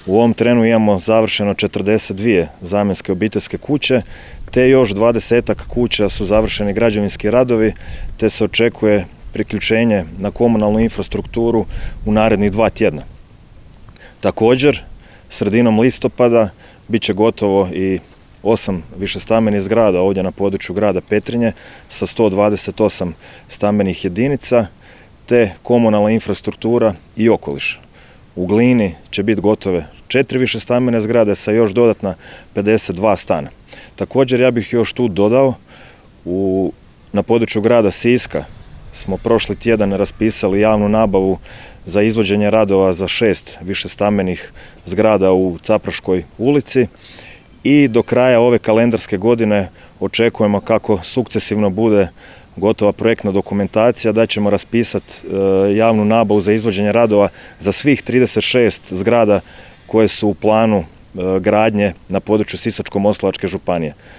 U ovom trenu imamo završeno 42 zamjenske obiteljske kuće, te još 20 kuća su završeni građevinski radovi, te se očekuje priključenje na komunalnu infrastrukturu u narednih 2 tjedna. Također, sredinom listopada bit će gotovo i 8 višestambenih zgrada ovdje na području grada Petrinje sa 128 stambenih jedinica, te komunalna infrastruktura i okoliš. U Glini će biti gotove 4 višestambene zgrade sa još dodatna 52 stana. Također ja bih još tu dodao, na području grada Siska smo prošli tjedan raspisali javnu nabavu za izvođenje radova za 6 višestambenih zgrada u Capraškoj ulici i do kraja ove kalendarske godine očekujemo, kako sukcesivno bude gotova projektna dokumentacija, da ćemo raspisati javnu nabavu za izvođenje radova za svih 36 zgrada koje su u planu gradnje na području Sisačko-moslavačke županije.